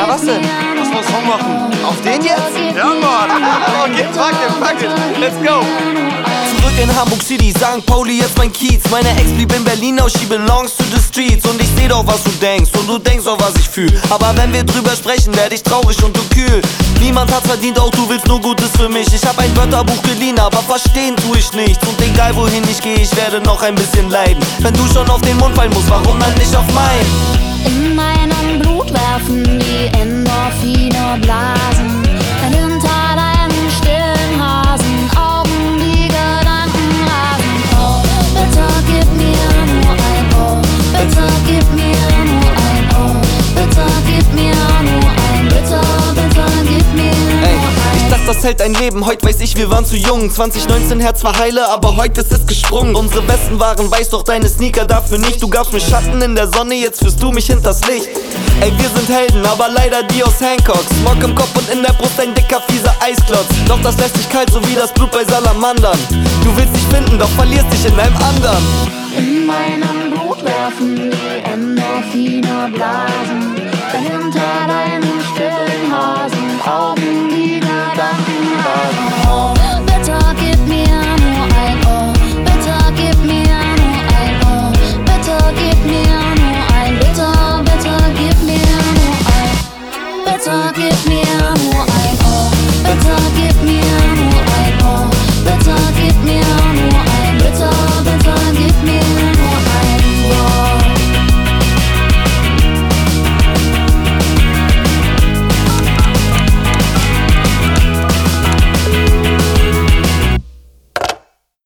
was denn? Lass mal einen Song machen. Auf den jetzt? Ja, Mann. Okay, fuck it. Let's go. Zurück in Hamburg City, St. Pauli, jetzt mein Kiez. Meine Ex blieb in Berlin, now she belongs to the streets. Und ich seh doch, was du denkst und du denkst auch, was ich fühl. Aber wenn wir drüber sprechen, werd ich traurig und du kühl. Niemand hat's verdient, auch du willst nur Gutes für mich. Ich hab ein Wörterbuch geliehen, aber verstehen tu ich nichts. Und egal wohin ich geh, ich werde noch ein bisschen leiden. Wenn du schon auf den Mund fallen musst, warum dann nicht auf meinen? In meinem Blut werfen die Endorphine Blasen. Hinter deinen stillen Hasenaugen die Gedanken rasen. Oh, bitte gib mir nur ein Oh, bitte gib mir nur ein Oh, bitte gib mir nur ein Bitte gib mir nur ein. Ich dachte, das hält ein Leben, heute weiß ich, wir waren zu jung. 2019 Herz war heile, aber heute ist es gesprungen. Unsere Westen waren weiß, doch deine Sneaker dafür nicht. Du gabst mir Schatten in der Sonne, jetzt führst du mich hinters Licht. Ey, wir sind Helden, aber leider die aus Hancock. Smog im Kopf und in der Brust ein dicker, fieser Eisklotz. Doch das lässt dich kalt, so wie das Blut bei Salamandern. Du willst dich finden, doch verlierst dich in einem anderen. In meinem Blut werfen die Endorphine Blasen. Hinter deinen stillen Hasenaugen